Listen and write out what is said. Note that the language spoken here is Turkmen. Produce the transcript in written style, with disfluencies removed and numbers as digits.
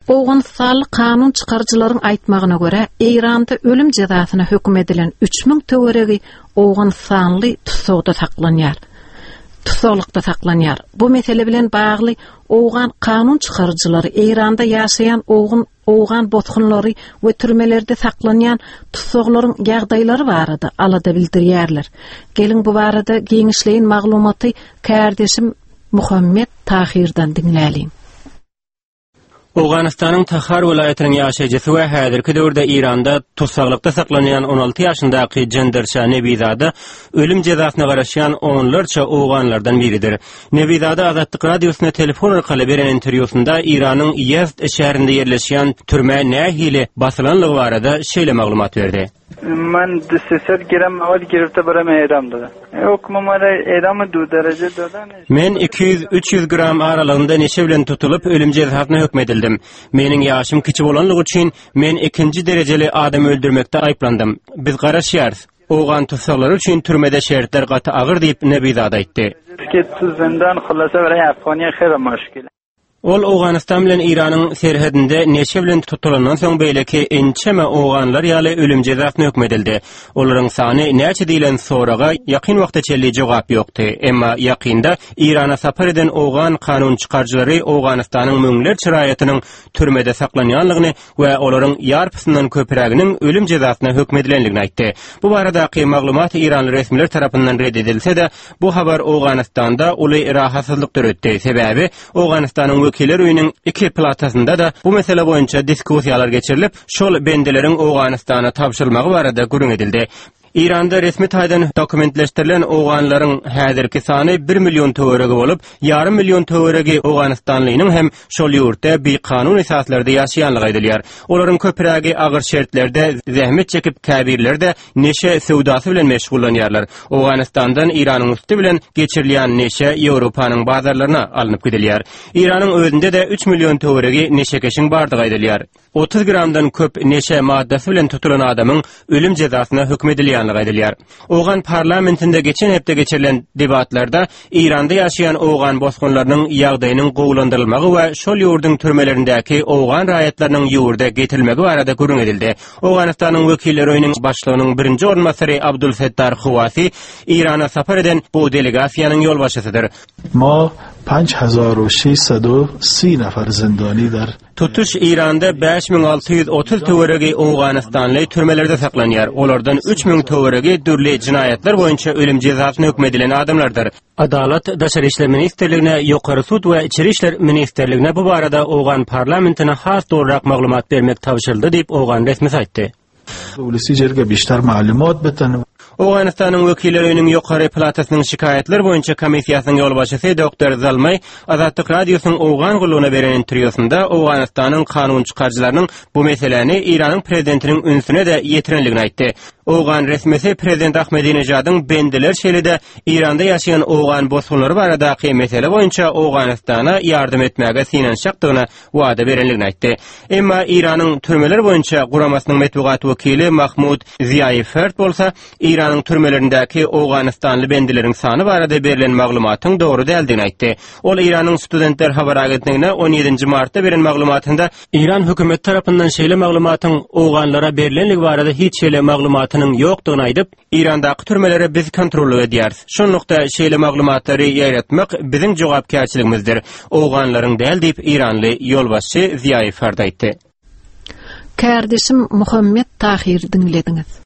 Owganstanly kanun çıkarıcıların aýtmagyna görä, Eýranda ölüm jazasyna hökm edilen 3000 töweregi Owganstanly tutsakda saklanýar. Tutsaklikda saklanýar. Bu mesele bilen bagly Owgan kanun çıkarıcılary Eýranda ýaşaýan Owgan botgunlary we türmelerde saklanýan tutsaklaryň ýagdaýlary barada alada bildirýärler. Gelin bu barada giňişleýin maglumaty kardeşim Muhammed Tahirdan dinläliň. Owganistanyň Tahar welaýatynyň ýaşaýjysy we häzirki döwürde Iranda tutsaklikda saklanýan 16 ýaşyndaky Jenderşah Nebizada ölüm jazasyna garaşýan onlarça owganlardan biridir. Nebizada Azatlyk radiosyna telefon arkaly beren interwýusunda Iranyň Yazd şäherinde ýerleşýän türme nähili basylanlygy barada şeýle maglumat berdi. من 300 گرم مواد گرفته برام اعدام دادن. حکم مرا اعدام 2 درجه دادن. Men 200-300 gram aralygynda neşe bilen tutulup ölüm jazasyna hökmedildim. Meniň ýaşym kiçi bolanlygy üçin men 2-nji derejeli adam öldürmekde aýplandym. Biz garaşýarys. Owgan tutsaklary üçin türmede şertler gaty agyr diýip Nebizada aýtdy. Zindon xulasa berýär Afganiýa xeyli müşkil. Ol Owganistan bilen Iranyň serhedinde neşe bilen tutulandan soň beýleki ençeme owganlar ýaly ölüm jazasyna hökmedildi. Olaryň sany näçe diýilen soraga ýakyn wagtçaly jogap ýokdy. Emma ýakynda Irana sapar eden owgan kanun çykarjylary Owganistanyň müňlerçe raýatynyň türmede saklanýanlygyny we olaryň ýarpysyndan köpüreginiň ölüm jazasyna hökmedilenligini aýtdy. Bu baradaky maglumat İranly resmiler tarapyndan reddedilse-de, bu habar Owganistanda uly rahatsyzlyk döretdi. Sebäbi Owganistanyň Wekiller Öýüniň 2 platasynda da bu mesele boýunça diskussiýalar geçirilip, şol bendeleriň Owganistana tapşyrylmagy barada gürüň edildi. İranda resmi taýdan dokumentleşdirilen owganlaryň häzirki sany 1 million töweregi bolup, ýarym million töweregi Owganistanlynyň hem şol ýurtda bir kanun esaslarynda ýaşaýanlygy aýdylýar. Olaryň köpüregi agyr şertlerde zähmet çekip käbirler de neşe sewdasy bilen meşgullanýarlar. Owganistandan Iranyň üstü bilen geçirilýän neşe Ýewropanyň bazarlaryna alınıp gidilýär. Iranyň özünde de 3 million töweregi neşekeşiň bardygy aýdylýar. 30 gramdan köp neşe maddasy bilen tutulan adamyň ölüm jazasyna hökmedilýär. Owgan parlamentinde geçen hepde geçirilen debatlarda İranda ýaşaýan owgan bosgunlarynyň ýagdaýynyň gowlandyrylmagy we şol ýurdyň türmelerindäki owgan raýatlarynyň ýurda getirilmegi barada gürüň edildi. Owganistanyň Wekiller Öýüniň başlygynyň birinji ornmasary Abdulfettar Huwasi Irana sapar eden bu delegasiýanyň ýolbaşçysydyr. Ma 5630 nafar zindani dar Tutuş İranda 5630 töweregi Owganistanly türmelerde saklanýar. Olardan 3000 töweregi dürli jinayatlar boýunça ölüm jazasyna hökmedilen adamlardyr. Adalet Daşary işler ministerligine, ýokary sud we içeri işler ministerligine bu barada Owgan parlamentine has doğrurak maglumat bermek tapşyryldy diýip Owgan resmi aýtdy. Ulusy jerge beşler maglumat beten. Owganistanyň Wekiller Öýüniň ýokary palatasynyň şikayetler boýunça komissiýasynyň ýolbaşçysy Dr. Zalmay Azatlyk radiosynyň Owgan gulugyna beren interwýusunda Owganistanyň kanun çykarjylarynyň bu meseleni Iranyň prezidentiniň ünsüne de ýetirenligini aýtdy. Owgan resmisi Prezident Ahmedinejadyň bendeler şeýlede Iranda ýaşaýan owgan bosgunlary baradaky mesele boýunça Owganistana ýardym etmäge sinanşakdygyna wada berenligini aýtdy. Emma Iranyň türmeler boýunça guramasynyň metbugat wekili Mahmud Ziyaýfert bolsa, Iranyň türmelerindäki Owganistanly bendeleriň sany barada berilen maglumatyň dogry däldigini aýtdy. Ol Iranyň studentler habar agentligine 17 martda beren maglumatynda İran hökümet tarapyndan şeýle maglumatyň owganlara berilenligi barada hiç şeýle maglumatynyň ýokdugyny aýdyp, Irandaky türmelere biz kontrol edýäris. Şonlukda şeýle maglumatlary ýaýratmak biziň jogapkärçiligimizdir. Owganlaryň däl diýip İranly ýolbaşçy Ziyaýfert aýtdy. Kardeşim Muhammed Tahir dinlediňiz.